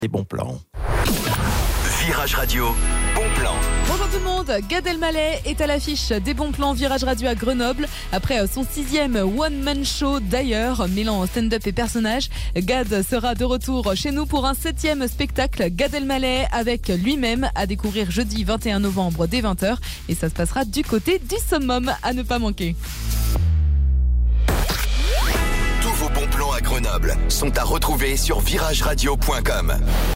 Des bons plans. Virage Radio, bon plan. Bonjour tout le monde, Gad Elmaleh est à l'affiche des bons plans Virage Radio à Grenoble. Après son 6e one-man show d'ailleurs, mêlant stand-up et personnage, Gad sera de retour chez nous pour un 7e spectacle, Gad Elmaleh avec lui-même, à découvrir jeudi 21 novembre dès 20h. Et ça se passera du côté du Summum, à ne pas manquer. Tous vos bons plans à Grenoble sont à retrouver sur virageradio.com.